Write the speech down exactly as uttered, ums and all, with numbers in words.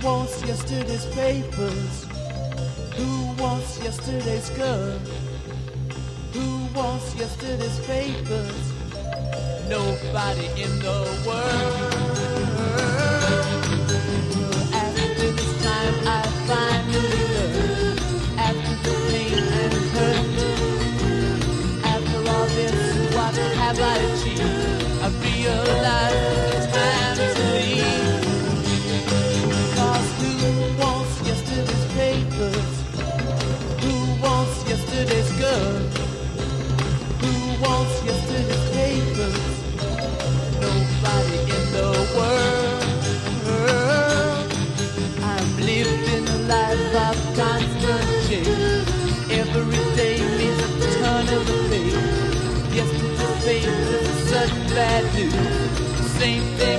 wants yesterday's papers? Who wants yesterday's girl? Who wants yesterday's papers? Nobody in the world. After this time I finally learned. After the pain and hurt, after all this, what have I achieved? I realize it's time to leave. Cause who wants yesterday's papers? Who wants yesterday's girl? Who wants yesterday's papers? Nobody in the world. I'm living a life of constant change. Every day means a turn of the page. Yesterday's fate is a sudden bad news. Same thing